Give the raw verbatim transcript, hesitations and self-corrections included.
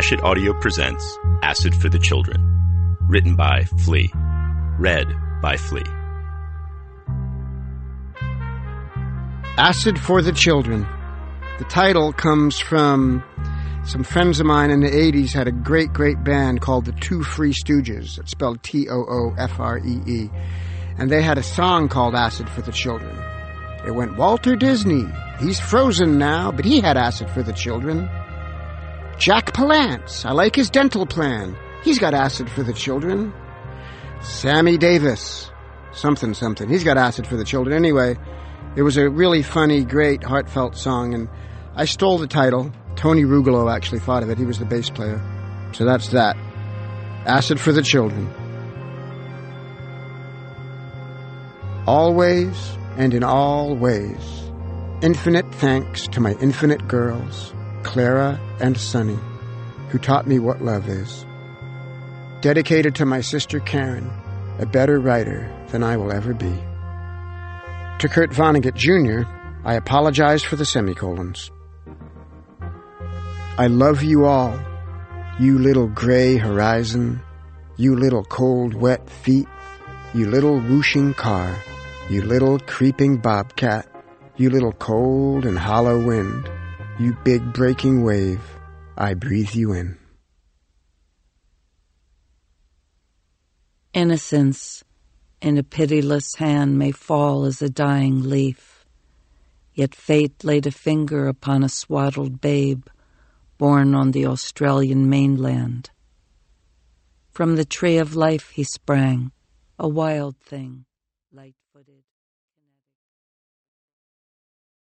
Hachette Audio presents Acid for the Children. Written by Flea. Read by Flea. Acid for the Children. The title comes from some friends of mine in the eighties had a great, great band called the Two Free Stooges. It's spelled T O O F R E E. And they had a song called Acid for the Children. It went, Walter Disney, he's frozen now, but he had acid for the children. Jack Palance, I like his dental plan. He's got acid for the children. Sammy Davis, something, something. He's got acid for the children. Anyway, it was a really funny, great, heartfelt song, and I stole the title. Tony Rugolo actually thought of it. He was the bass player. So that's that. Acid for the Children. Always and in all ways, infinite thanks to my infinite girls, Clara and Sunny, who taught me what love is. Dedicated to my sister Karen, a better writer than I will ever be. To Kurt Vonnegut Junior, I apologize for the semicolons. I love you all, you little gray horizon, you little cold wet feet, you little whooshing car, you little creeping bobcat, you little cold and hollow wind, you big breaking wave, I breathe you in. Innocence in a pitiless hand may fall as a dying leaf, yet fate laid a finger upon a swaddled babe born on the Australian mainland. From the tree of life he sprang, a wild thing, light-footed.